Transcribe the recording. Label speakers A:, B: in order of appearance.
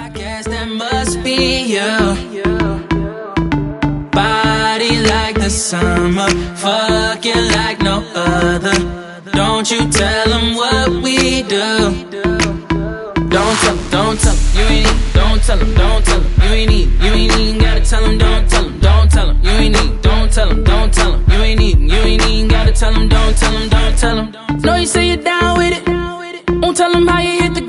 A: I guess that must be you. Body like the summer, fucking like no other. Don't you tell them what we do. Don't tell them, don't tell them, you ain't need. Don't tell them, don't tell them, you ain't need. You ain't even gotta tell them, don't tell them, don't tell them, you ain't need. Don't tell them, don't tell them, you ain't need. You ain't even gotta tell them, don't tell them, don't tell them. Know you say you're down with it. Won't tell them how you hit the